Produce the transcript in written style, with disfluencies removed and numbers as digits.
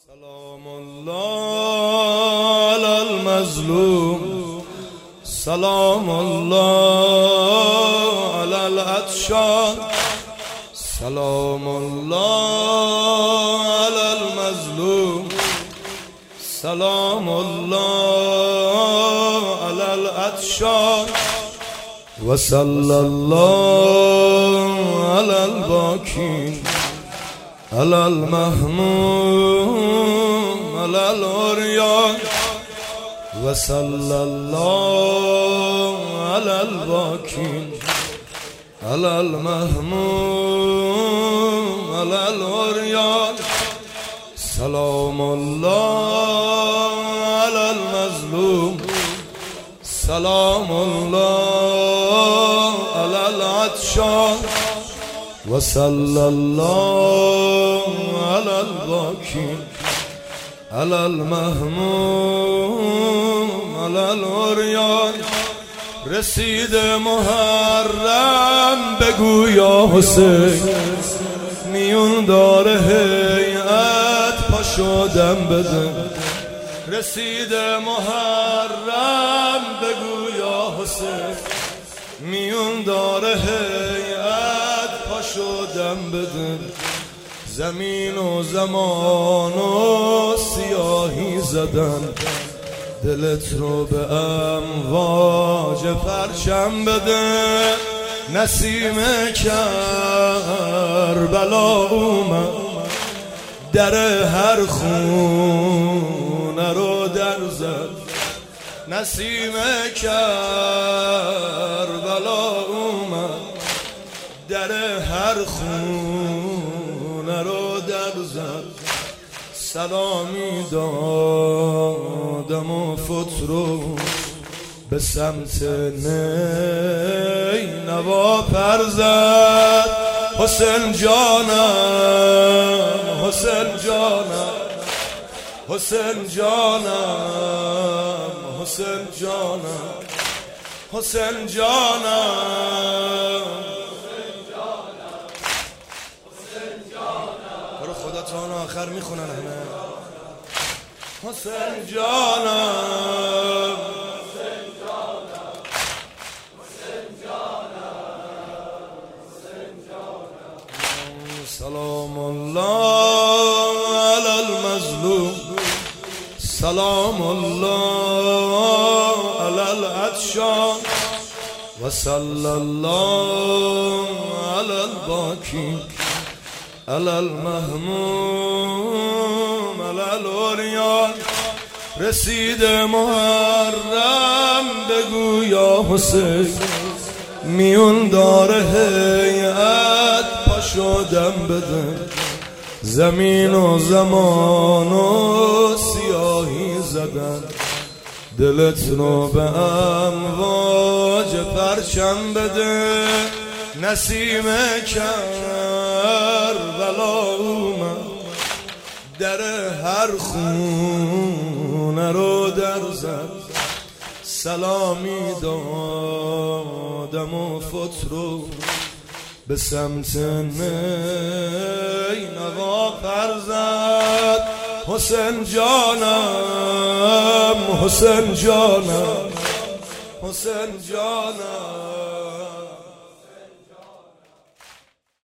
سلام الله على المظلوم، سلام الله على العطشان، سلام الله على المظلوم، سلام الله على العطشان، وصلى الله على الباكين، على المهموم، على العريان، وصلى الله على الباكين، على المهموم، على العريان، سلام الله على المظلوم، سلام الله على العطشان، وصلى الله على الباكين، على المهموم، على العريان. رسید محرم بگو یا حسین، میون داره هیئت پاشو دم بده. رسید محرم بگو یا حسین، میون داره هیئت پاشو دم بده. زمین و زمان و سیاهی زدن، دلت رو به امواج پرچم بده. نسیم کربلا اومد، در هر خونه رو در زد. نسیم کربلا اومد، در هر خونه رو در زد. سلامی دادم و فترو به سمت نینوا پر زد. حسین جانم، حسین جانم، حسین جانم، حسین جانم، حسین جانم. برو خدا تا آن آخر میخونن همه. حسین جانم، حسین جانم، حسین جانم، حسین جانم. سلام الله على المظلوم، سلام الله على العطشان، وصلى الله على الباكين، على المهموم، على العريان. رسید محرم بگو یا حسین، میون داره هیئت پاشو دم بده. زمین و زمان و سیاهی زدن، دلت رو به امواج پرچم بده. نسیم کربلا اومد، در هر خونه رو در زد. سلامی دادم و فترو به سمت نینوا پر زد. حسین جانم، حسین جانم، حسین جانم.